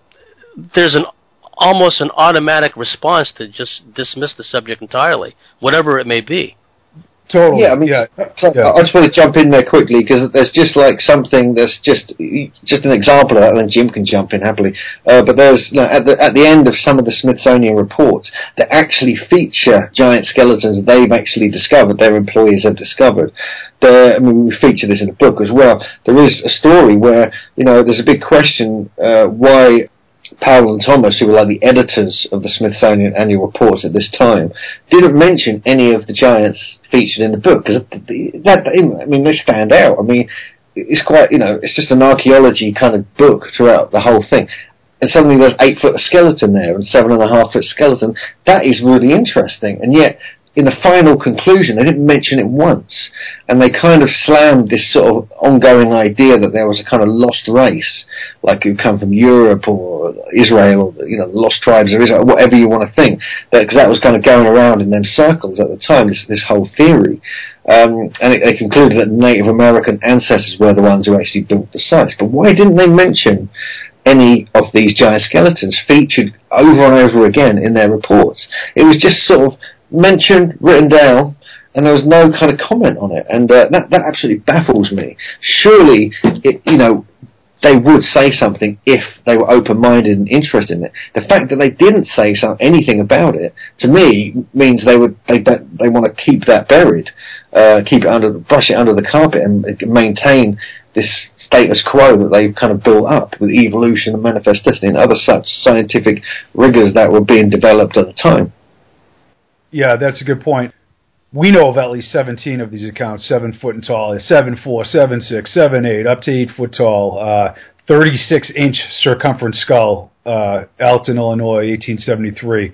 there's an almost an automatic response to just dismiss the subject entirely, whatever it may be. Totally. Yeah, I mean, yeah. So yeah. I just want to jump in there quickly because there's just like something that's just just an example of that, and then Jim can jump in happily. Uh, but there's you know, at the at the end of some of the Smithsonian reports that actually feature giant skeletons that they've actually discovered, their employees have discovered. There, I mean, we feature this in the book as well. There is a story where you know there's a big question uh, why Powell and Thomas, who were like the editors of the Smithsonian annual reports at this time, didn't mention any of the giants featured in the book, because that, I mean, they stand out. I mean, it's quite, you know, it's just an archaeology kind of book throughout the whole thing. And suddenly there's eight foot skeleton there and seven and a half foot skeleton. That is really interesting. And yet, in the final conclusion, they didn't mention it once. And they kind of slammed this sort of ongoing idea that there was a kind of lost race, like who come from Europe or Israel, or, you know, the lost tribes of Israel, whatever you want to think. Because that was kind of going around in them circles at the time, this, this whole theory. Um, and it, they concluded that Native American ancestors were the ones who actually built the sites. But why didn't they mention any of these giant skeletons featured over and over again in their reports? It was just sort of mentioned, written down, and there was no kind of comment on it, and uh, that that absolutely baffles me. Surely, it, you know, they would say something if they were open-minded and interested in it. The fact that they didn't say some, anything about it, to me, means they would they they want to keep that buried, uh, keep it under, brush it under the carpet, and maintain this status quo that they've kind of built up with evolution and manifest destiny and other such scientific rigors that were being developed at the time. Yeah, that's a good point. We know of at least seventeen of these accounts, seven foot and tall, seven four, seven six, seven eight, up to eight foot tall, uh, thirty-six inch circumference skull, uh, Alton, Illinois, eighteen seventy-three.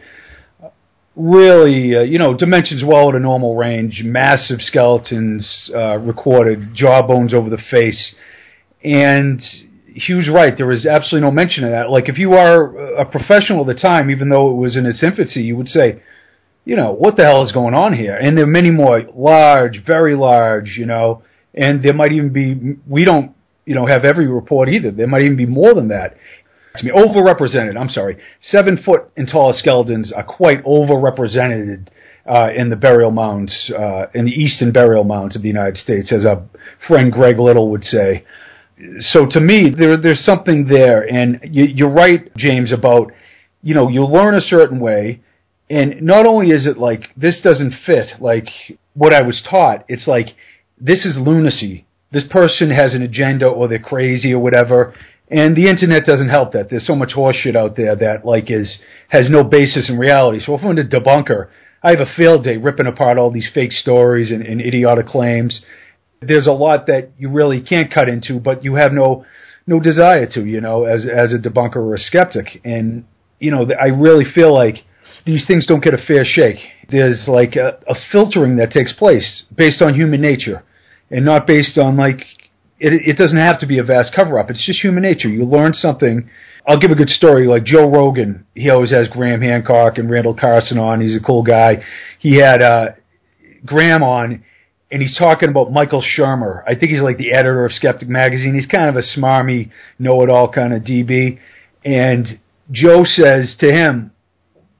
Really, uh, you know, dimensions well at a normal range, massive skeletons uh, recorded, jawbones over the face, and Hugh's right. There is absolutely no mention of that. Like, if you are a professional at the time, even though it was in its infancy, you would say, you know, what the hell is going on here? And there are many more large, very large, you know, and there might even be, we don't, you know, have every report either. There might even be more than that. I mean, overrepresented, I'm sorry. Seven foot and taller skeletons are quite overrepresented uh, in the burial mounds, uh, in the eastern burial mounds of the United States, as our friend Greg Little would say. So to me, there, there's something there. And you, you're right, James, about, you know, you learn a certain way. And not only is it like, this doesn't fit, like, what I was taught, it's like, this is lunacy. This person has an agenda, or they're crazy, or whatever, and the internet doesn't help that. There's so much horseshit out there that, like, is has no basis in reality. So if I'm a debunker, I have a field day ripping apart all these fake stories and, and idiotic claims. There's a lot that you really can't cut into, but you have no no desire to, you know, as, as a debunker or a skeptic. And, you know, I really feel like these things don't get a fair shake. There's like a, a filtering that takes place based on human nature, and not based on like, it, it doesn't have to be a vast cover-up. It's just human nature. You learn something. I'll give a good story. Like Joe Rogan, he always has Graham Hancock and Randall Carson on. He's a cool guy. He had uh, Graham on, and he's talking about Michael Shermer. I think he's like the editor of Skeptic Magazine. He's kind of a smarmy, know-it-all kind of D B. And Joe says to him,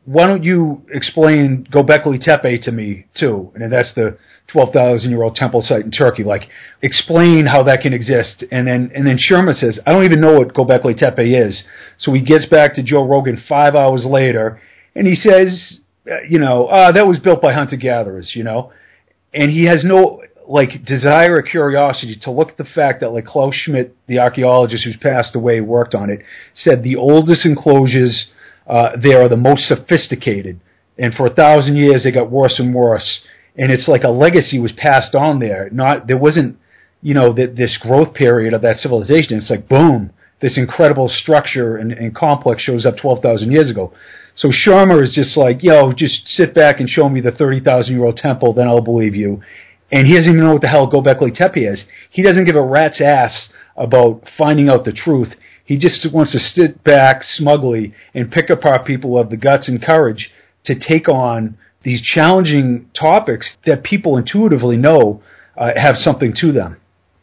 why don't you explain Göbekli Tepe to me, too? And that's the twelve thousand year old temple site in Turkey. Like, explain how that can exist. And then and then Shermer says, I don't even know what Göbekli Tepe is. So he gets back to Joe Rogan five hours later, and he says, you know, uh, that was built by hunter-gatherers, you know? And he has no, like, desire or curiosity to look at the fact that, like, Klaus Schmidt, the archaeologist who's passed away, worked on it, said the oldest enclosures uh, there are the most sophisticated. And for a thousand years, they got worse and worse. And it's like a legacy was passed on there. Not There wasn't, you know, th- this growth period of that civilization. It's like, boom, this incredible structure and, and complex shows up twelve thousand years ago. So Shermer is just like, yo, just sit back and show me the thirty thousand year old temple, then I'll believe you. And he doesn't even know what the hell Göbekli Tepe is. He doesn't give a rat's ass about finding out the truth. He just wants to sit back smugly and pick apart people who have the guts and courage to take on these challenging topics that people intuitively know uh, have something to them.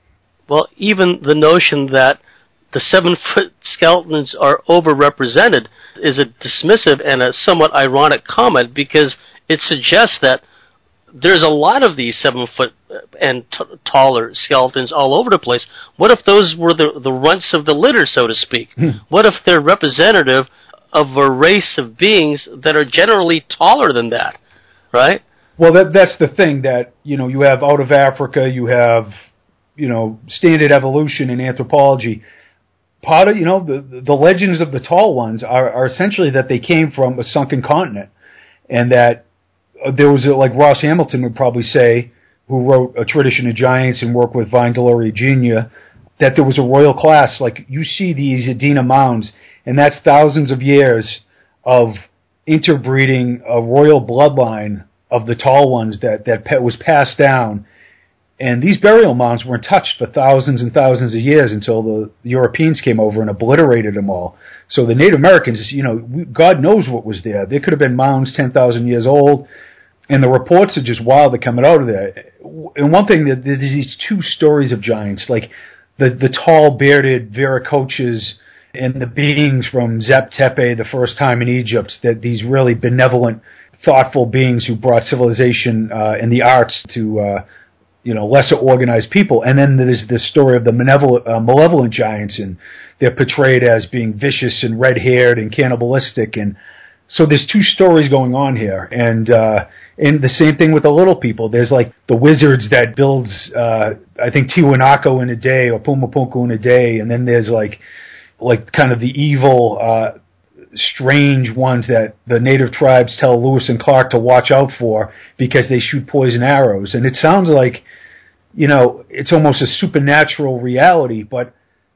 Well, even the notion that the seven-foot skeletons are overrepresented is a dismissive and a somewhat ironic comment, because it suggests that there's a lot of these seven-foot and t- taller skeletons all over the place. What if those were the, the runts of the litter, so to speak? What if they're representative of a race of beings that are generally taller than that, right? Well, that that's the thing, that, you know, you have out of Africa, you have, you know, standard evolution in anthropology. Part of, you know, the the legends of the tall ones are, are essentially that they came from a sunken continent, and that there was, a, like Ross Hamilton would probably say, who wrote A Tradition of Giants and worked with Vine Deloria Junior, that there was a royal class. Like, you see these Edina mounds, and that's thousands of years of interbreeding a royal bloodline of the tall ones that, that was passed down. And these burial mounds weren't touched for thousands and thousands of years until the Europeans came over and obliterated them all. So the Native Americans, you know, God knows what was there. There could have been mounds ten thousand years old, and the reports are just wild that coming out of there. And one thing, that there's these two stories of giants, like the, the tall, bearded Viracochas and the beings from Zep Tepe the first time in Egypt, that these really benevolent, thoughtful beings who brought civilization uh, and the arts to uh, you know, lesser organized people. And then there's this story of the malevolent, uh, malevolent giants, and they're portrayed as being vicious and red-haired and cannibalistic. And so there's two stories going on here. And uh, and the same thing with the little people. There's like the wizards that builds, uh, I think, Tiwanaku in a day, or Pumapunku in a day. And then there's like, like kind of the evil, uh, strange ones that the native tribes tell Lewis and Clark to watch out for because they shoot poison arrows. And it sounds like, you know, it's almost a supernatural reality, but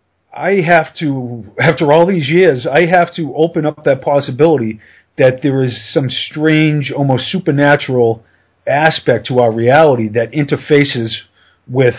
I have to, after all these years, I have to open up that possibility that there is some strange, almost supernatural aspect to our reality that interfaces with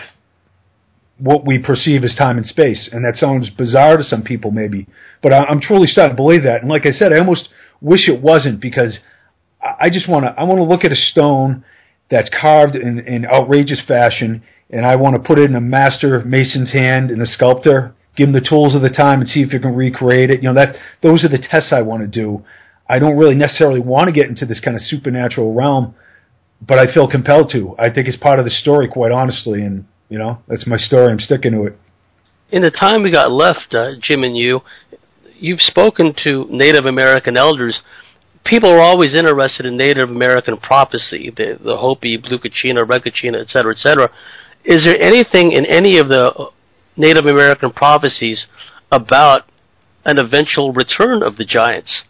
what we perceive as time and space. And that sounds bizarre to some people maybe, but I'm truly starting to believe that. And like I said, I almost wish it wasn't, because I just want to, I want to look at a stone that's carved in, in outrageous fashion, and I want to put it in a master mason's hand and a sculptor, give him the tools of the time and see if you can recreate it. You know, that those are the tests I want to do. I don't really necessarily want to get into this kind of supernatural realm, but I feel compelled to. I think it's part of the story, quite honestly, and, you know, that's my story. I'm sticking to it. In the time we got left, uh, Jim and you, you've spoken to Native American elders. People are always interested in Native American prophecy, the, the Hopi, Blue Kachina, Red Kachina, et cetera, et cetera. Is there anything in any of the Native American prophecies about an eventual return of the giants?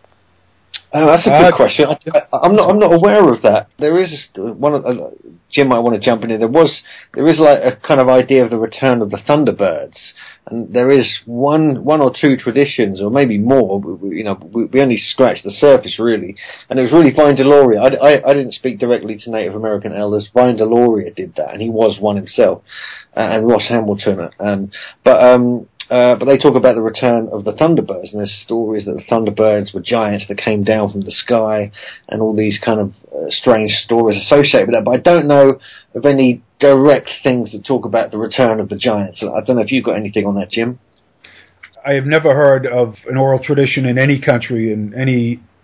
Oh, that's a good uh, question. I, I'm not. I'm not aware of that. There is one. Of, uh, Jim might want to jump in here. There was. There is like a kind of idea of the return of the Thunderbirds, and there is one, one or two traditions, or maybe more. We, you know, we, we only scratched the surface really, and it was really Vine Deloria. I, I, I didn't speak directly to Native American elders. Vine Deloria did that, and he was one himself, uh, and Ross Hamilton, and but um. Uh, but they talk about the return of the Thunderbirds, and there's stories that the Thunderbirds were giants that came down from the sky, and all these kind of uh, strange stories associated with that. But I don't know of any direct things that talk about the return of the giants. I don't know if you've got anything on that, Jim. I have never heard of an oral tradition in any country, in any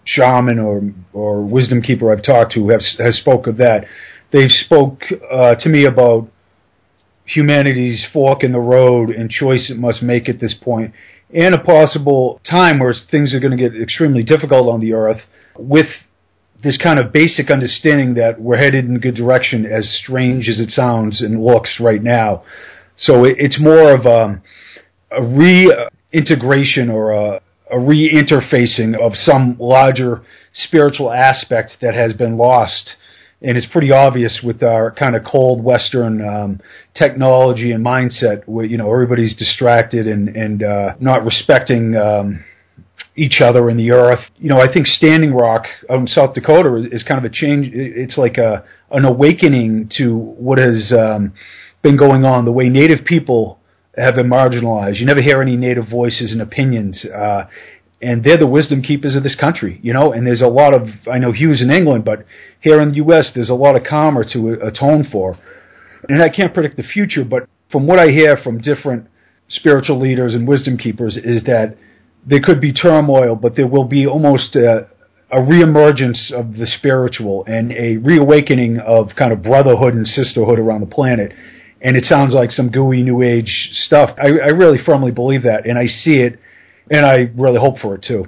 shaman or or wisdom keeper I've talked to has has spoke of that. They spoke uh, to me about humanity's fork in the road and choice it must make at this point, and a possible time where things are going to get extremely difficult on the earth, with this kind of basic understanding that we're headed in a good direction, as strange as it sounds and looks right now. So it, it's more of a, a reintegration or a, a reinterfacing of some larger spiritual aspect that has been lost. And it's pretty obvious with our kind of cold Western um, technology and mindset, where, you know, everybody's distracted and, and uh, not respecting um, each other and the earth. You know, I think Standing Rock out in South Dakota is, is kind of a change. It's like a an awakening to what has um, been going on, the way Native people have been marginalized. You never hear any Native voices and opinions. Uh, And they're the wisdom keepers of this country, you know, and there's a lot of, I know Hugh's in England, but here in the U S there's a lot of karma to atone for. And I can't predict the future, but from what I hear from different spiritual leaders and wisdom keepers is that there could be turmoil, but there will be almost a, a reemergence of the spiritual and a reawakening of kind of brotherhood and sisterhood around the planet. And it sounds like some gooey new age stuff. I, I really firmly believe that, and I see it. And I really hope for it, too.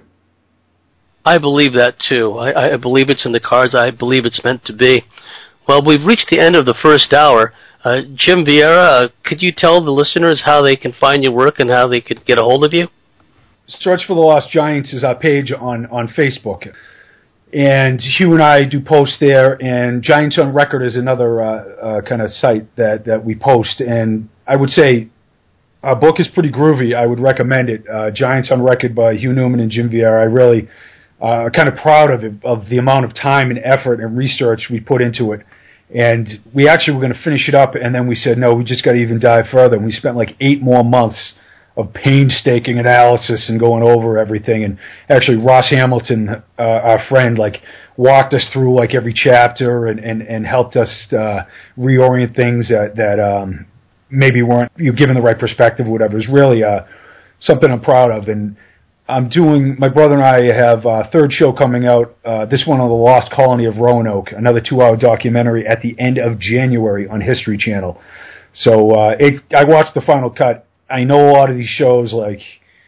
I believe that, too. I, I believe it's in the cards. I believe it's meant to be. Well, we've reached the end of the first hour. Uh, Jim Vieira, uh, could you tell the listeners how they can find your work and how they could get a hold of you? Search for the Lost Giants is our page on, on Facebook. And Hugh and I do post there, and Giants on Record is another uh, uh, kind of site that, that we post. And I would say our book is pretty groovy. I would recommend it. Uh, Giants on Record by Hugh Newman and Jim Vieira. I really uh, kind of proud of it, of the amount of time and effort and research we put into it. And we actually were going to finish it up, and then we said, no, we just got to even dive further. And we spent like eight more months of painstaking analysis and going over everything. And actually, Ross Hamilton, uh, our friend, like walked us through like every chapter and, and, and helped us uh, reorient things that that. Um, maybe weren't you given the right perspective or whatever. It's really uh, something I'm proud of. And I'm doing, my brother and I have a third show coming out, uh, this one on the Lost Colony of Roanoke, another two-hour documentary at the end of January on History Channel. So uh, it, I watched the final cut. I know a lot of these shows like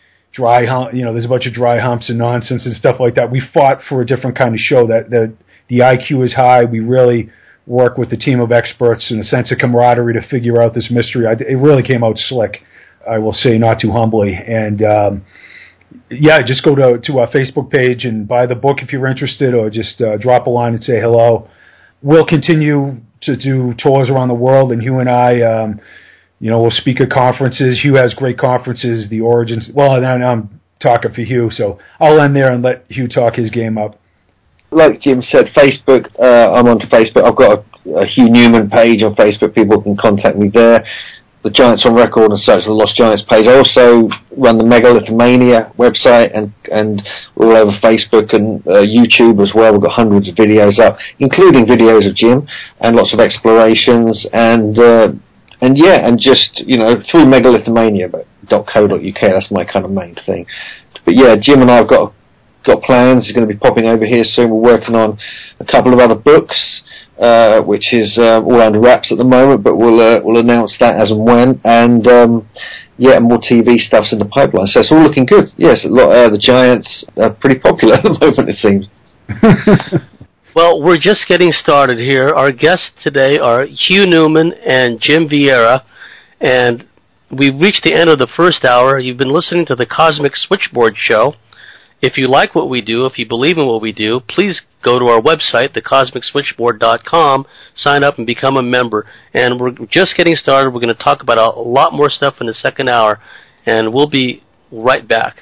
dry hump, you know, there's a bunch of dry humps and nonsense and stuff like that. We fought for a different kind of show that, that the I Q is high. We really work with a team of experts and a sense of camaraderie to figure out this mystery. I, it really came out slick, I will say, not too humbly. And um, yeah, just go to, to our Facebook page and buy the book if you're interested, or just uh, drop a line and say hello. We'll continue to do tours around the world, and Hugh and I, um, you know, we'll speak at conferences. Hugh has great conferences, the Origins. Well, now I'm talking for Hugh, so I'll end there and let Hugh talk his game up. Like Jim said, Facebook, uh, I'm on Facebook. I've got a, a Hugh Newman page on Facebook. People can contact me there. The Giants on Record and search the Lost Giants page. I also run the Megalithomania website and, and we're all over Facebook and uh, YouTube as well. We've got hundreds of videos up, including videos of Jim and lots of explorations and, uh, and yeah, and just, you know, through Megalithomania dot co dot uk. That's my kind of main thing. But yeah, Jim and I have got got plans. He's going to be popping over here soon. We're working on a couple of other books, uh, which is uh, all under wraps at the moment, but we'll uh, we'll announce that as and when. And um, yeah, more T V stuff's in the pipeline. So it's all looking good. Yes, a lot, uh, the Giants are pretty popular at the moment, it seems. Well, we're just getting started here. Our guests today are Hugh Newman and Jim Vieira, and we've reached the end of the first hour. You've been listening to the Cosmic Switchboard Show. If you like what we do, if you believe in what we do, please go to our website, the cosmic switchboard dot com, sign up and become a member. And we're just getting started. We're going to talk about a lot more stuff in the second hour, and we'll be right back.